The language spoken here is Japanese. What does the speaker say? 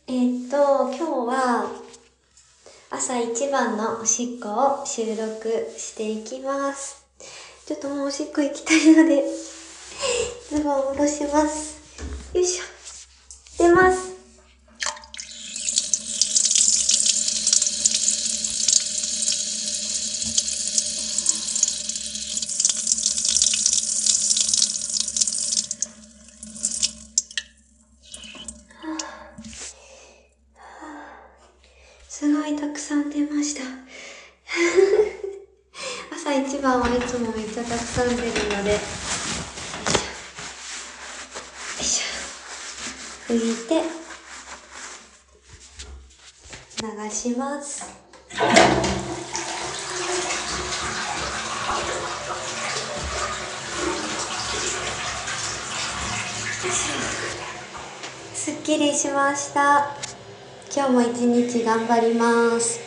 今日は朝一番のおしっこを収録していきます。ちょっともうおしっこ行きたいので、ズボンを下ろします。よいしょ。出ます。すごいたくさん出ました。朝一番はいつもめっちゃたくさん出るので、よいしょ。拭いて、流します。すっきりしました。今日も一日頑張ります。